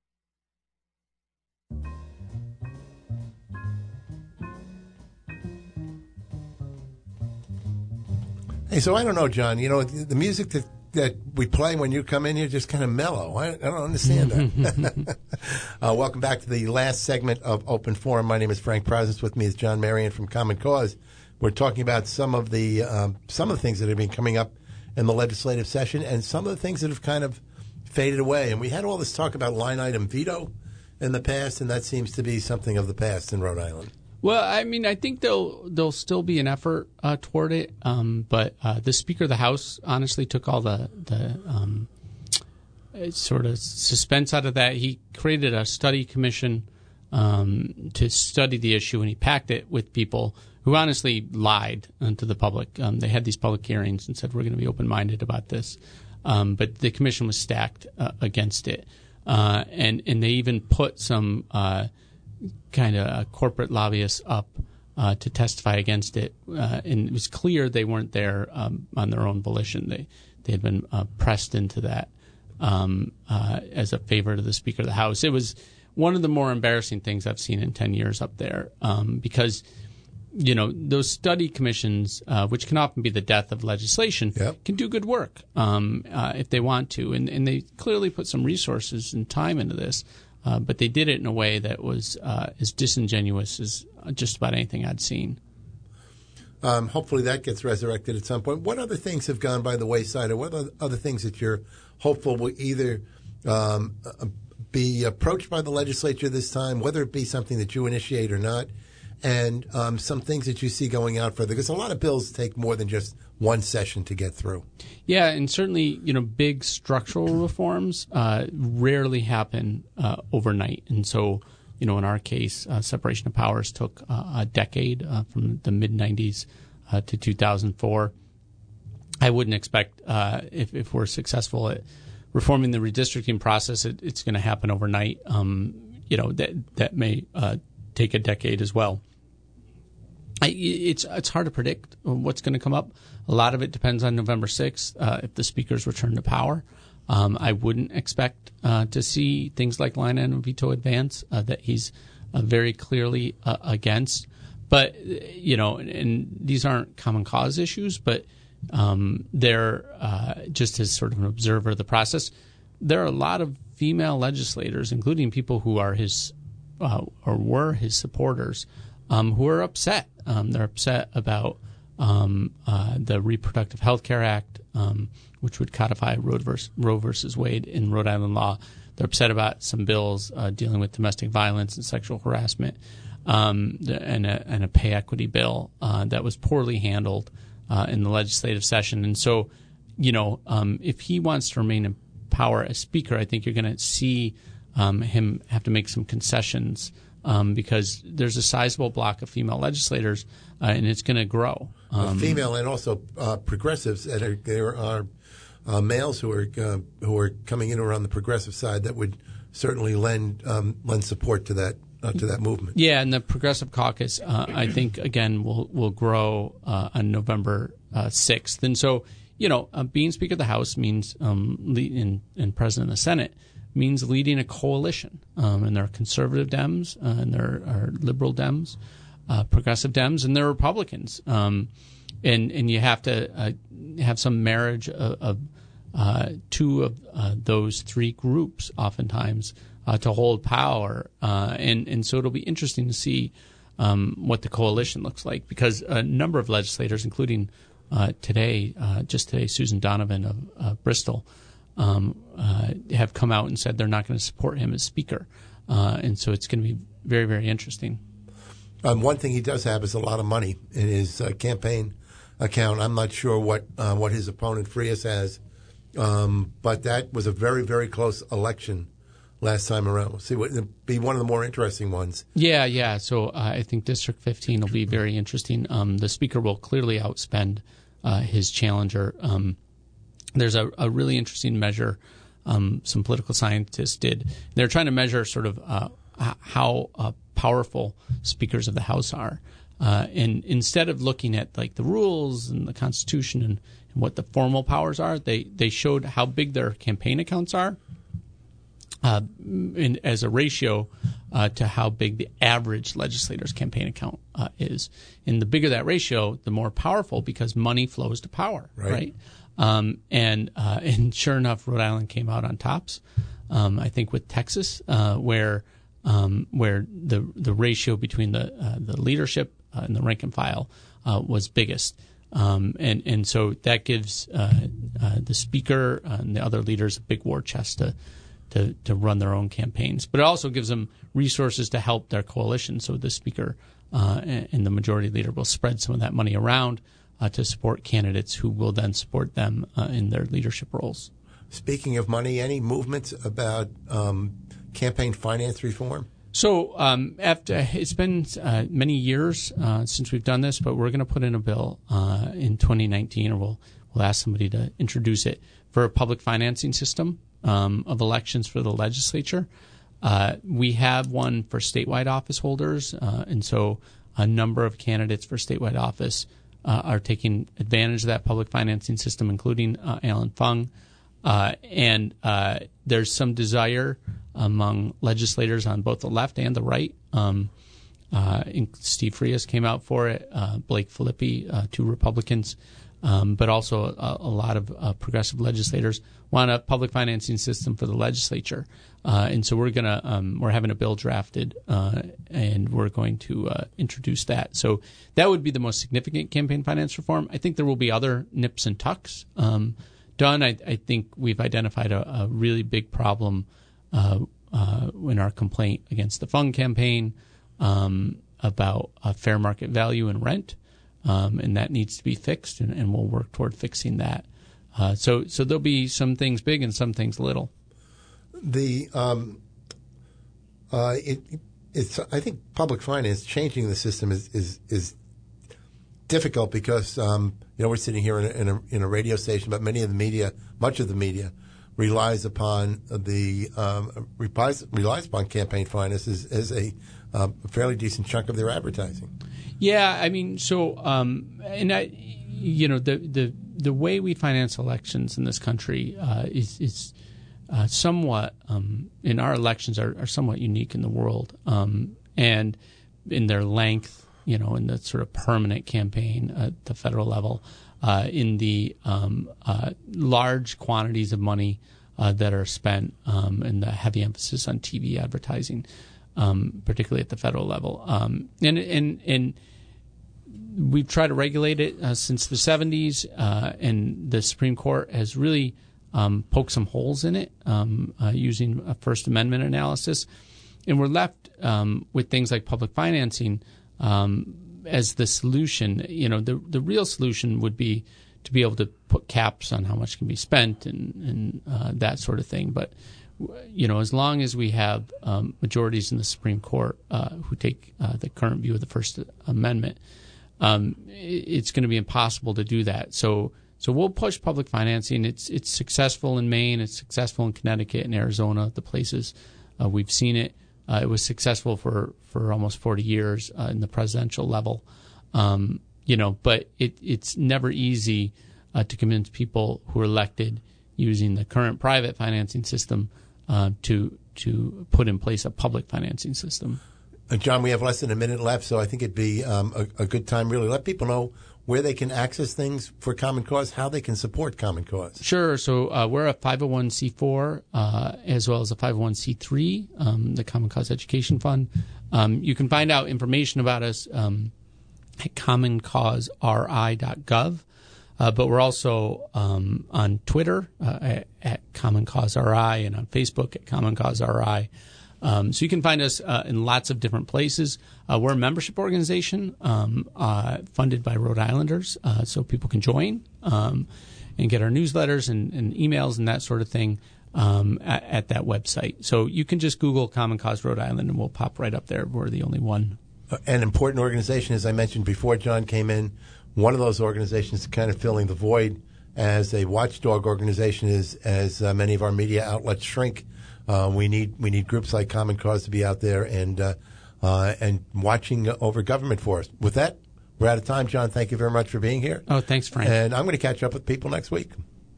Hey, so I don't know, John. You know, the music that, that we play when you come in here is just kind of mellow. I, I don't understand that. uh, welcome back to the last segment of Open Forum. My name is Frank Prozis. With me is John Marion from Common Cause. We're talking about some of the um, some of the things that have been coming up in the legislative session and some of the things that have kind of faded away. And we had all this talk about line item veto in the past, and that seems to be something of the past in Rhode Island. Well, I mean, I think there'll there'll still be an effort uh, toward it, um, but uh, the Speaker of the House honestly took all the the um, sort of suspense out of that. He created a study commission um, to study the issue, and he packed it with people who honestly lied uh, to the public. Um, they had these public hearings and said we're going to be open-minded about this, um, but the commission was stacked uh, against it, uh, and and they even put some. Uh, kind of corporate lobbyists up uh, to testify against it, uh, and it was clear they weren't there um, on their own volition. They they had been uh, pressed into that um, uh, as a favor to the Speaker of the House. It was one of the more embarrassing things I've seen in ten years up there, um, because, you know, those study commissions, uh, which can often be the death of legislation, yep. can do good work um, uh, if they want to. And, and they clearly put some resources and time into this, uh, but they did it in a way that was uh, as disingenuous as just about anything I'd seen. Um, hopefully that gets resurrected at some point. What other things have gone by the wayside, or what other things that you're hopeful will either um, be approached by the legislature this time, whether it be something that you initiate or not, and um, some things that you see going out further? Because a lot of bills take more than just one session to get through. Yeah, and certainly, you know, big structural reforms uh, rarely happen uh, overnight. And so, you know, in our case, uh, separation of powers took uh, a decade uh, from the mid nineties uh, to two thousand four. I wouldn't expect, uh, if, if we're successful at reforming the redistricting process, it, it's going to happen overnight. Um, you know, that that may uh, take a decade as well. I, it's it's hard to predict what's going to come up. A lot of it depends on November sixth, uh, if the speaker's return to power. Um, I wouldn't expect uh, to see things like line item veto advance uh, that he's uh, very clearly uh, against. But, you know, and, and these aren't common cause issues, but um, they're uh, just as sort of an observer of the process. There are a lot of female legislators, including people who are his uh, or were his supporters, um, who are upset. Um, they're upset about um, uh, the Reproductive Health Care Act, um, which would codify Roe versus, Roe versus Wade in Rhode Island law. They're upset about some bills uh, dealing with domestic violence and sexual harassment, um, and, a, and a pay equity bill uh, that was poorly handled uh, in the legislative session. And so, you know, um, if he wants to remain in power as Speaker, I think you're going to see um, him have to make some concessions um, because there's a sizable block of female legislators, uh, and it's going to grow. Um, well, female and also uh, progressives. That are, there are uh, males who are uh, who are coming in around the progressive side that would certainly lend um, lend support to that uh, to that movement. Yeah, and the Progressive Caucus, uh, I think, again, will will grow uh, on November uh, sixth. And so, you know, uh, being Speaker of the House means, um, lead, and, and President of the Senate means leading a coalition. Um, and there are conservative Dems, uh, and there are liberal Dems, uh, progressive Dems, and there are Republicans. Um, and, and you have to uh, have some marriage of, of uh, two of uh, those three groups oftentimes uh, to hold power. Uh, and, and so it'll be interesting to see um, what the coalition looks like, because a number of legislators, including Uh, today, uh, just today, Susan Donovan of uh, Bristol um, uh, have come out and said they're not going to support him as Speaker. Uh, and so it's going to be very, very interesting. Um, one thing he does have is a lot of money in his uh, campaign account. I'm not sure what uh, what his opponent, Frias, has, um, but that was a very, very close election last time around. We'll see what it'll be one of the more interesting ones. Yeah, yeah. So uh, I think District fifteen will be very interesting. Um, the Speaker will clearly outspend Uh, his challenger. Um, there's a, a really interesting measure um, some political scientists did. They're trying to measure sort of uh, how uh, powerful speakers of the House are. Uh, and instead of looking at like the rules and the Constitution and, and what the formal powers are, they, they showed how big their campaign accounts are uh, in, as a ratio Uh, to how big the average legislator's campaign account uh, is. And the bigger that ratio, the more powerful, because money flows to power, right? right? Um, and uh, and sure enough, Rhode Island came out on tops. Um, I think with Texas, uh, where um, where the the ratio between the uh, the leadership uh, and the rank and file uh, was biggest. Um, and and so that gives uh, uh, the Speaker and the other leaders a big war chest to. To, to run their own campaigns. But it also gives them resources to help their coalition. So the Speaker uh, and the Majority Leader will spread some of that money around uh, to support candidates who will then support them uh, in their leadership roles. Speaking of money, any movements about um, campaign finance reform? So um, after it's been uh, many years uh, since we've done this, but we're going to put in a bill uh, in twenty nineteen, or we'll we'll ask somebody to introduce it, for a public financing system Um, of elections for the legislature. Uh, we have one for statewide office holders, uh, and so a number of candidates for statewide office uh, are taking advantage of that public financing system, including uh, Alan Fung. Uh, and uh, there's some desire among legislators on both the left and the right. Um, uh, Steve Frias came out for it, uh, Blake Filippi, uh, two Republicans, um, but also a, a lot of uh, progressive legislators want a public financing system for the legislature. Uh, and so we're gonna um, we're having a bill drafted, uh, and we're going to uh, introduce that. So that would be the most significant campaign finance reform. I think there will be other nips and tucks um, done. I, I think we've identified a, a really big problem uh, uh, in our complaint against the Fung campaign um, about uh, fair market value and rent, um, and that needs to be fixed, and, and we'll work toward fixing that. Uh, so so there'll be some things big and some things little. The um, uh, it, it's I think public finance changing the system is is, is difficult because um, you know we're sitting here in a, in a in a radio station, but many of the media, much of the media, relies upon the um, relies, relies upon campaign finance as, as a uh, fairly decent chunk of their advertising. Yeah, I mean, so um, and I, you know, the the the way we finance elections in this country uh, is is. Uh, somewhat, um, in our elections are, are somewhat unique in the world, um, and in their length, you know, in the sort of permanent campaign at the federal level, uh, in the um, uh, large quantities of money uh, that are spent, um, and the heavy emphasis on T V advertising, um, particularly at the federal level, um, and and and we've tried to regulate it uh, since the seventies, uh, and the Supreme Court has really Um, poke some holes in it um, uh, using a First Amendment analysis. And we're left um, with things like public financing um, as the solution. You know, the the real solution would be to be able to put caps on how much can be spent and, and uh, that sort of thing. But, you know, as long as we have um, majorities in the Supreme Court uh, who take uh, the current view of the First Amendment, um, it's going to be impossible to do that. So So we'll push public financing. It's it's successful in Maine. It's successful in Connecticut and Arizona, the places uh, we've seen it. Uh, it was successful for, for almost forty years uh, in the presidential level. Um, you know, but it it's never easy uh, to convince people who are elected using the current private financing system uh, to to put in place a public financing system. Uh, John, we have less than a minute left, so I think it'd be um, a, a good time really let people know where they can access things for Common Cause, how they can support Common Cause. Sure. So uh, we're a five oh one c four uh, as well as a five oh one c three, um, the Common Cause Education Fund. Um, you can find out information about us um, at common cause r i dot gov. Uh, but we're also um, on Twitter uh, at, at Common Cause R I and on Facebook at Common Cause R I. Um, so you can find us uh, in lots of different places. Uh, we're a membership organization um, uh, funded by Rhode Islanders, uh, so people can join um, and get our newsletters and, and emails and that sort of thing um, at, at that website. So you can just Google Common Cause Rhode Island and we'll pop right up there. We're the only one. An important organization, as I mentioned before John came in, one of those organizations kind of filling the void as a watchdog organization is as uh, many of our media outlets shrink. Uh, we need we need groups like Common Cause to be out there and uh, uh, and watching over government for us. With that, we're out of time. John, thank you very much for being here. Oh, thanks, Frank. And I'm going to catch up with people next week.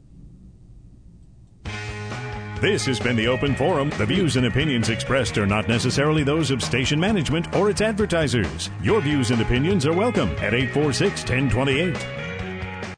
This has been the Open Forum. The views and opinions expressed are not necessarily those of station management or its advertisers. Your views and opinions are welcome at eight four six, one oh two eight.